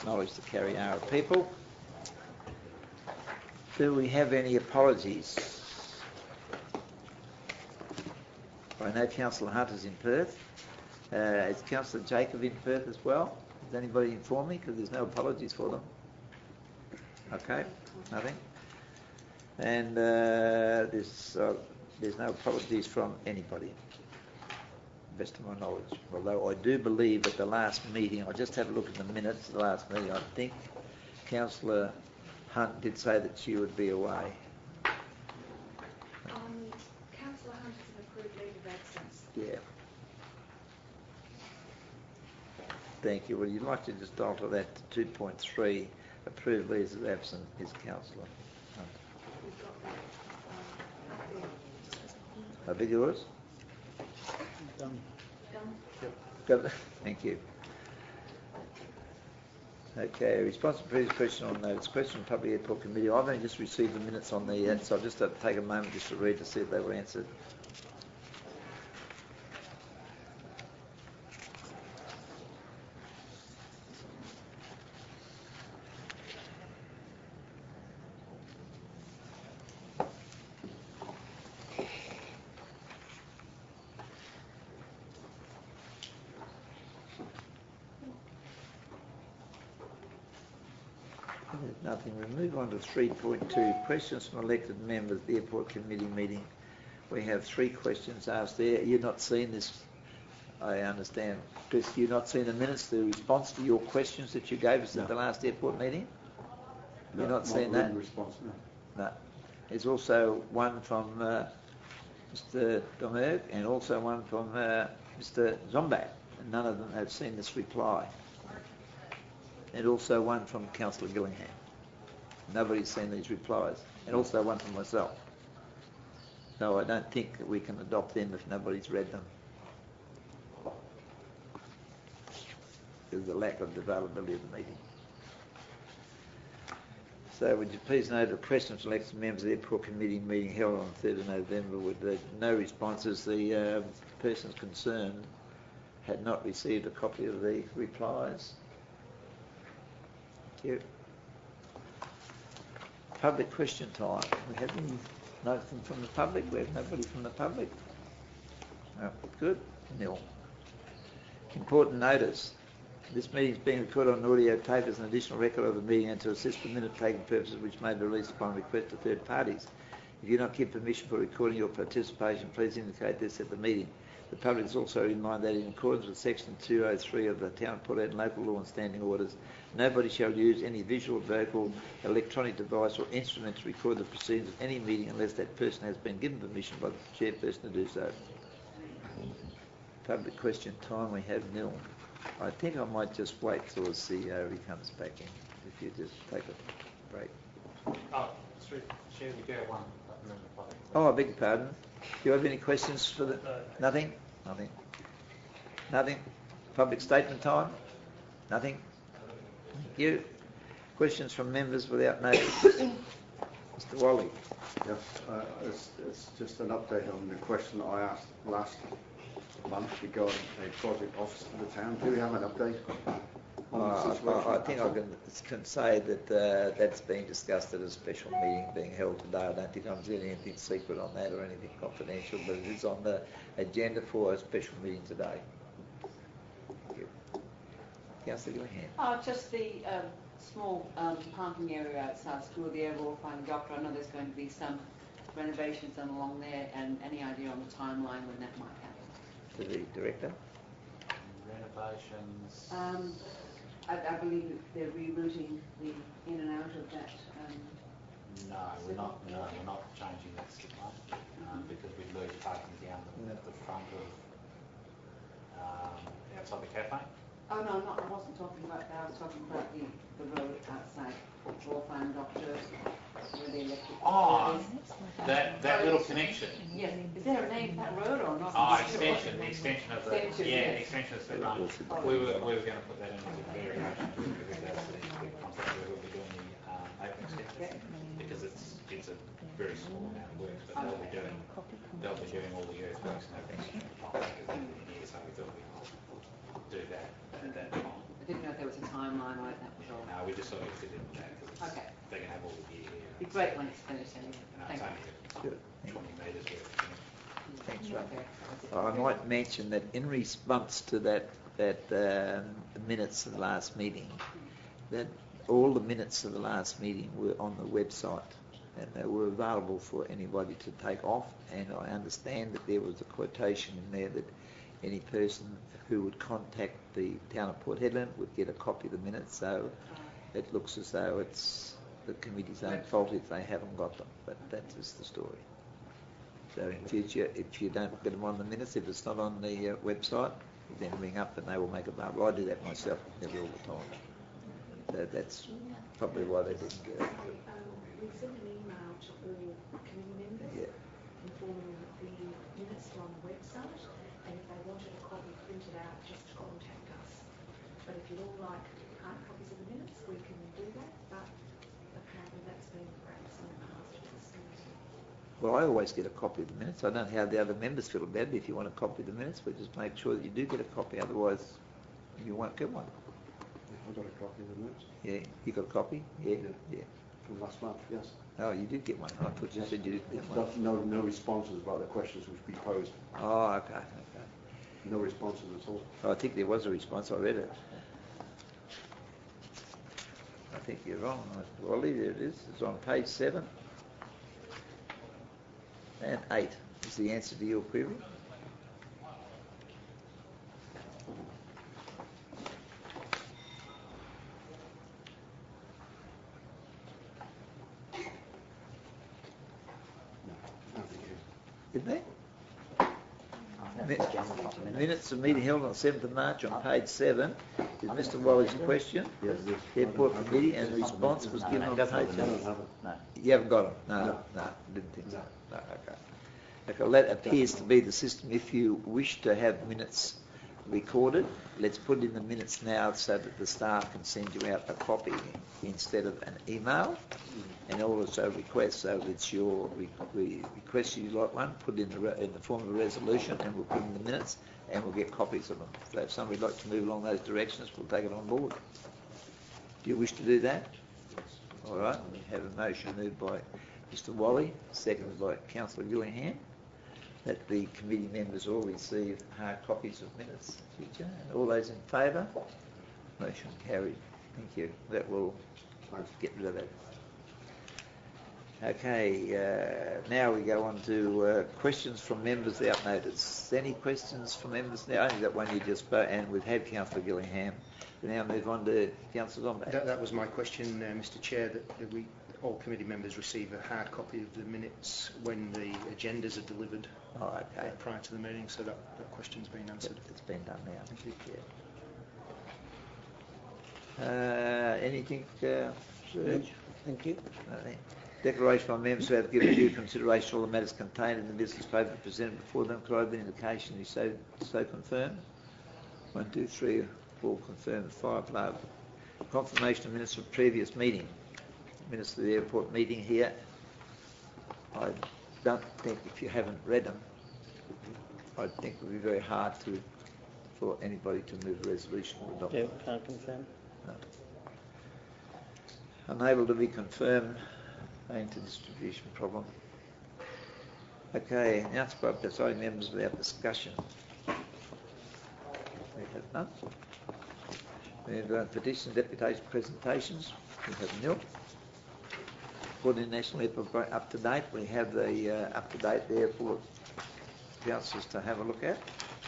acknowledge the Kariyara people. Do we have any apologies? I know Councillor Hunt is in Perth. Is Councillor Jacob in Perth as well? Has anybody informed me? Because there's no apologies for them. Okay, nothing. And there's no apologies from anybody, best of my knowledge. Although I do believe at the last meeting, I just had a look at the minutes of the last meeting, I think Councillor Hunt did say that she would be away. Councillor Hunt is an approved leave of absence. Yeah. Thank you. Well, you'd like to just alter that to 2.3, approved leaves of absence is Councillor Hunt. We've got that How big it was? Done. Got it. Thank you. Okay, response to previous question on notes. Question from Public Airport Committee. I've only just received the minutes on the so I'll just have to take a moment just to read to see if they were answered. Nothing. We move on to 3.2, questions from elected members of the Airport Committee meeting. We have 3 questions asked there. You've not seen this, I understand. Chris, you've not seen the minutes, the response to your questions that you gave us at the last airport meeting? No, you've not seen that? Response, no. No. There's also one from Mr. Domergue and also one from Mr. Zombak. And none of them have seen this reply. And also one from Councillor Gillingham. Nobody's seen these replies. And also one from myself. So I don't think that we can adopt them if nobody's read them. There's a lack of availability of the meeting. So would you please note the questions from elected members of the Airport Committee meeting held on 3rd of November with no responses. The persons concerned had not received a copy of the replies. Thank you. Public question time. We have nothing from the public. We have nobody from the public. No, good. Nil. Important notice. This meeting is being recorded on audio tape as an additional record of the meeting and to assist with minute-taking purposes which may be released upon request of third parties. If you do not give permission for recording your participation, please indicate this at the meeting. The public is also reminded that in accordance with Section 203 of the Town of Port Adelaide Local Law and Standing Orders, nobody shall use any visual, vocal, electronic device or instrument to record the proceedings of any meeting unless that person has been given permission by the chairperson to do so. Public question time, we have nil. I think I might just wait till the CEO comes back in, if you just take a break. Oh, Chair, we do have one member of the public. Oh, I beg your pardon. Do you have any questions for the... Nothing? Nothing. Nothing? Public statement time? Nothing? Thank you. Questions from members without notice? Mr. Wally. Yes, it's just an update on the question I asked last month regarding a project office for the town. Do we have an update on the situation? I think I can say that that's being discussed at a special meeting being held today. I don't think I'm doing anything secret on that or anything confidential, but it is on the agenda for a special meeting today. Thank you. Councillor Gillingham. Just the small parking area outside school, the Royal Flying Doctor. I know there's going to be some renovations done along there, and any idea on the timeline when that might happen? To the director. Renovations. I believe they're rerouting the in and out of that. No, we're not changing that slip line because we'd lose parking down at the front of outside the cafe. Oh no, I wasn't talking about that. I was talking about the road outside Royal Flying Doctor, where the electric. Oh, that little connection. Yes. Is there a name for that road or not? Oh, extension. The extension of the extension of the run. We were going to put that in as a variation because that's the contract where we'll be doing the open extension because it's a very small amount of work, but they'll be doing all the earthworks and everything. So we thought we'd do that at that time. The didn't know if there was a timeline on it, that was all. No, we just sort of fit in with that because Okay. they're going to have all the gear here. It'd be great when it's finished anyway. No, Thank it's you. only Good. 20 metres worth. Thanks, Ray. Okay, that's it. I might mention that in response to that minutes of the last meeting, that all the minutes of the last meeting were on the website and they were available for anybody to take off. And I understand that there was a quotation in there that any person who would contact the town of Port Hedland would get a copy of the minutes. So it looks as though it's the committee's own fault if they haven't got them, but that is the story. So in future, if you don't get them on the minutes, if it's not on the website, then ring up and they will make it available. I do that myself nearly all the time. So that's probably why they didn't get it. We sent an email to all committee members informing them that the minutes are on the website, and if they wanted a copy printed out, just contact us. But if you'd all like hard copies of the minutes, we can do that, but apparently that's been perhaps in the past with this meeting. Well, I always get a copy of the minutes. I don't know how the other members feel about it. If you want a copy of the minutes, but just make sure that you do get a copy, otherwise you won't get one. I've got a copy of the minutes Yeah, you got a copy? Yeah, yeah. from last month, yes. Oh, you did get one. I thought you said you didn't get one. No responses about the questions which we posed. Oh, okay. No responses at all. Oh, I think there was a response. I read it. I think you're wrong, Wally. There it is. It's on page 7 and 8 is the answer to your query. Nothing here. Isn't there? Minutes of meeting held on 7th of March on page 7 is Mr. Wally's question. Yes, yes. Airport committee, and the response was given on page I 7. don't have it. No. You haven't got them? No, didn't think so. No, okay. Okay, well, that appears to be the system. If you wish to have minutes recorded, let's put in the minutes now so that the staff can send you out a copy instead of an email, and also request. So it's your request you like one, put in the form of a resolution, and we'll put in the minutes, and we'll get copies of them. So if somebody'd like to move along those directions, we'll take it on board. Do you wish to do that? All right, we have a motion moved by Mr. Wally, seconded by Councillor Gillingham, that the committee members all receive hard copies of minutes in future. And all those in favour? Motion carried. Thank you. That will get rid of that. Okay, now we go on to questions from members without notice. Any questions from members now? Only that one you just spoke, and we've had Councillor Gillingham. We now move on to Councillor Zombie. That was my question, Mr. Chair, that all committee members receive a hard copy of the minutes when the agendas are delivered prior to the meeting, so that question's been answered. It's been done now. Thank you. Yeah. Anything, Serge? Thank you. Declaration by members who have given due consideration to all the matters contained in the business paper presented before them. Could I have an indication you so confirm? 1, 2, 3, 4 confirmed. 5 love. Confirmation of minutes of previous meeting. Minutes of the airport meeting here. I don't think, if you haven't read them, I think it would be very hard for anybody to move a resolution or adopt. Yeah, can't confirm. No. Unable to be confirmed, owing to distribution problem. Okay, announced by presiding members without discussion. We have none. We have petition deputation presentations. We have nil. Port International Airport up to date. We have the up to date there for councillors to have a look at.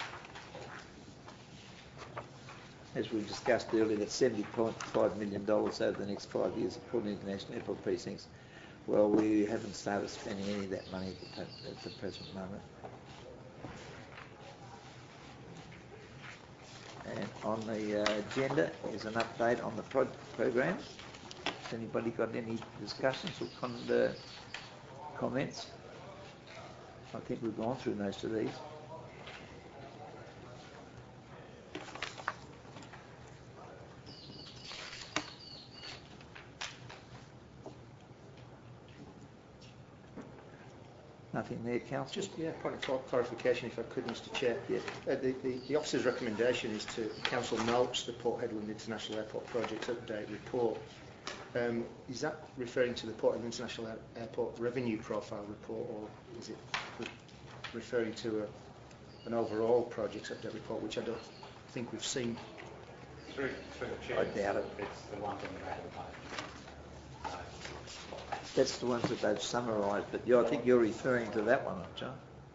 As we discussed earlier, that's $70.5 million over the next 5 years at Port International Airport precincts. Well, we haven't started spending any of that money at the present moment. And on the agenda is an update on the program. Has anybody got any discussions or comments? I think we've gone through most of these. Nothing there, Councillor? Just, point of clarification, if I could, Mr Chair. Yes. The officer's recommendation is to Council notes the Port Hedland International Airport Project Update Report. Is that referring to the Port Hedland International Airport Revenue Profile Report, or is it referring to an overall project update report, which I don't think we've seen? Through the chair, I doubt it. It's the one from the back of the page. That's the ones that they've summarised, but I think you're referring to that one, John.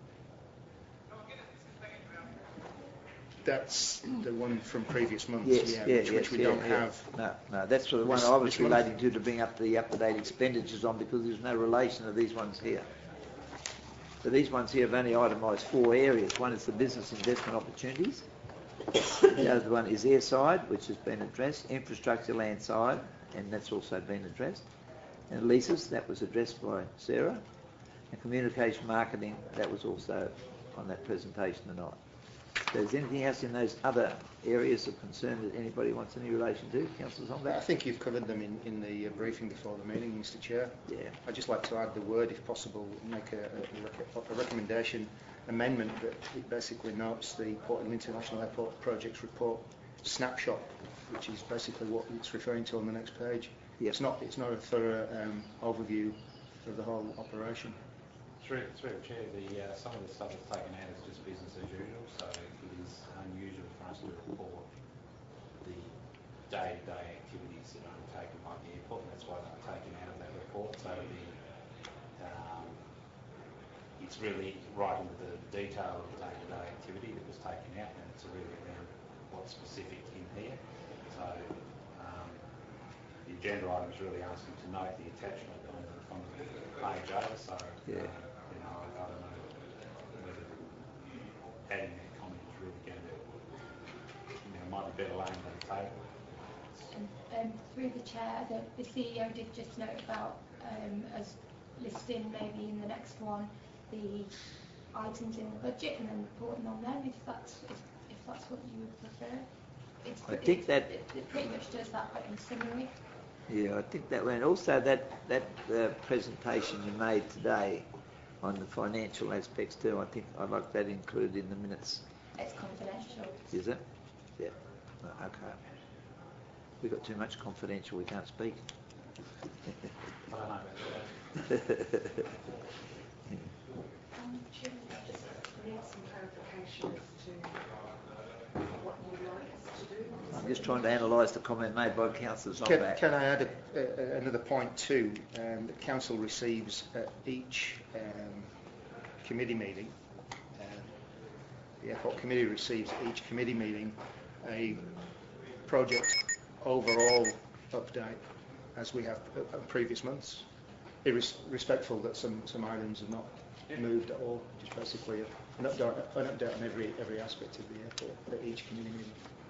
That's the one from previous months, which we don't have. No, that's the one I was relating to bring up the up-to-date expenditures on, because there's no relation to these ones here. So these ones here have only itemised 4 areas. One is the business investment opportunities. The other one is airside, which has been addressed, infrastructure land side, and that's also been addressed. And leases, that was addressed by Sarah. And communication marketing, that was also on that presentation tonight. So is there anything else in those other areas of concern that anybody wants any relation to? Councillor Zombeck? I think you've covered them in the briefing before the meeting, Mr Chair. Yeah. I'd just like to add the word, if possible, make a recommendation amendment that it basically notes the Port Hedland International Airport Projects Report snapshot, which is basically what it's referring to on the next page. Yep. It's not a thorough overview of the whole operation. Through the chair, some of the stuff that's taken out is just business as usual, so it is unusual for us to report the day-to-day activities that are undertaken by the airport, and that's why they're taken out of that report. So it's really right into the detail of the day-to-day activity that was taken out, and it's really around what's specific in here. So the agenda item is really asking to note the attachment on the page over. So I don't know whether adding that comment is really going to, might be better laying on the table. Through the chair, the CEO did just note about us listing maybe in the next one the items in the budget and then reporting on them, if that's what you would prefer. I think that it pretty much does that, but in summary. Yeah, I think that way. And also that presentation you made today on the financial aspects too, I think I'd like that included in the minutes. It's confidential. Is it? Yeah. Okay. We've got too much confidential, we can't speak. I don't know about that. Chair, I just need some clarification as to what you'd like us to do. I'm just trying to analyse the comment made by Councillor Zombeck. Can I add another point too? The Council receives at each committee meeting, the Airport Committee receives at each committee meeting a project overall update, as we have previous months, irrespectful that some items have not moved at all, just basically an update on every aspect of the airport at each committee meeting.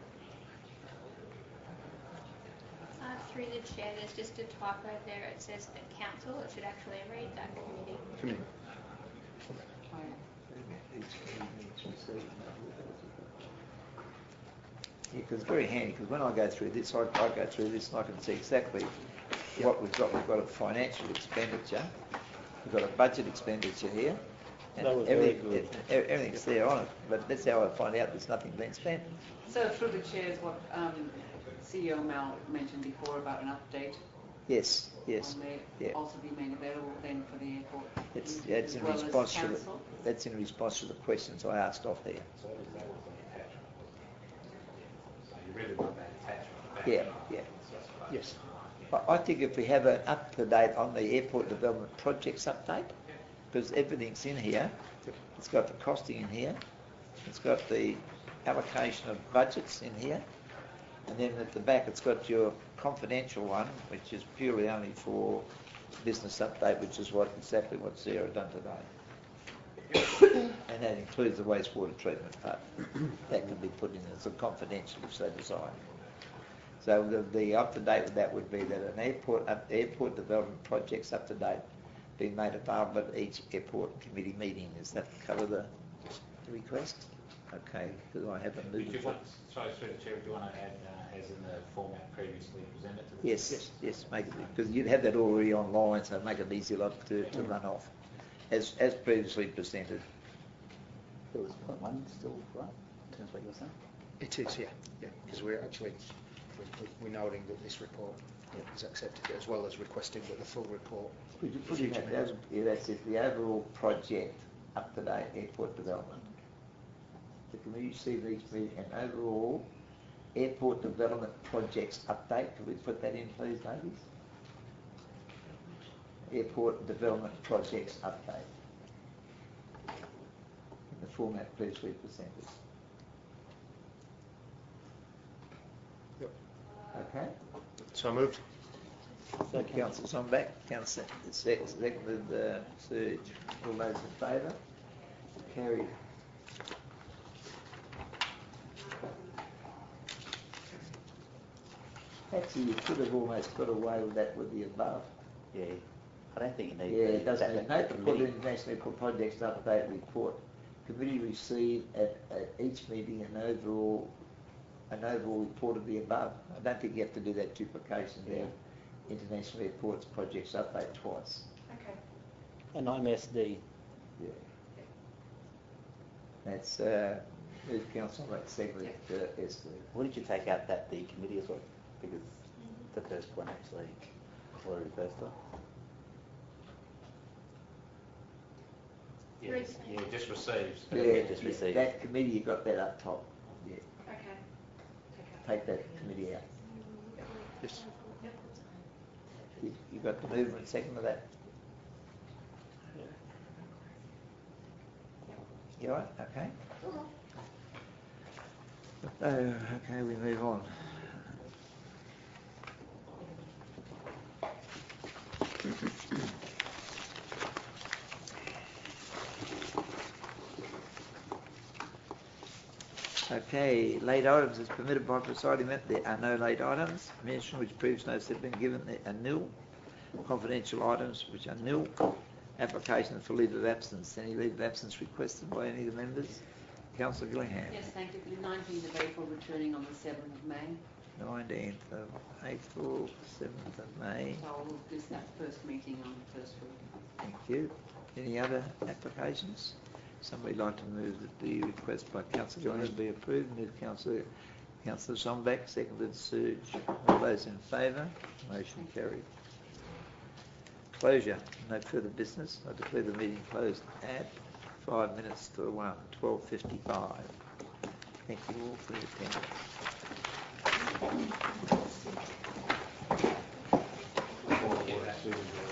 Through the chair, there's just a typo there. It says the council. It should actually read that committee. Committee. Yeah, because it's very handy, because when I go through this, I go through this and I can see exactly what we've got. We've got a financial expenditure, we've got a budget expenditure here, and everything's there on it, but that's how I find out there's nothing being spent. So through the chair is what CEO Mal mentioned before about an update. Yes. Also be made available then for the airport. That's in response to the questions I asked off there. So that was the attachment. So you really want that attachment back? Yeah. Yes. I think if we have an up-to-date on the airport development projects update, because everything's in here, it's got the costing in here, it's got the allocation of budgets in here, and then at the back it's got your confidential one, which is purely only for business update, which is exactly what Sarah done today. And that includes the wastewater treatment part. That can be put in as a confidential if they desire. So the up-to-date with that would be that an airport development project's up-to-date being made available at each airport committee meeting. Does that cover the request? Okay, because I haven't moved it. Sorry, through the chair, do you want to add, as in the format previously presented to the Yes, make it, because you'd have that already online, so make it easy to run off. as previously presented. It was point one still, right, in terms of what you were saying? It is, yeah, because we're actually we're noting that this report is accepted, as well as requesting that the full report. Could you put in that, that's it, the overall project up-to-date airport development. The committee received each meeting an overall airport development projects update. Could we put that in, please, ladies? Airport development projects update. In the format previously presented. Yep. Okay. So moved. So Councillor Zombek, Councillor seconded Serge. All those in favour? Carried. Actually, you could have almost got away with that with the above. Yeah. I don't think you need. Yeah, it does. that Note to put committee. International Airport Projects Update Report. Committee received at each meeting an overall report of the above. I don't think you have to do that duplication there. International Airports Projects Update twice. Okay. And IMSD. Yeah. That's move council like secondly SD. What did you take out that the committee as well? Because the first one actually already first off. Yeah, just received. Yeah, just received. That committee, you got that up top. Yeah. Okay. Take that committee out. Yes. You got the movement second of that? You all right? Okay. Okay, we move on. Okay, late items as permitted by presiding member. There are no late items. Mention which previous notice have been given are nil. Confidential items which are nil. Application for leave of absence. Any leave of absence requested by any of the members? Councillor Gillingham. Yes, thank you. For the 19th of April, returning on the 7th of May. 19th of April, 7th of May. So I'll miss that first meeting on the first week. Thank you. Any other applications? Somebody like to move that the request by Councillor Gillingham be approved. Move Councillor Zombek, seconded Serge. All those in favour? Motion carried. Closure. No further business. I declare the meeting closed at 5 minutes to 1, 12:55. Thank you all for your attendance.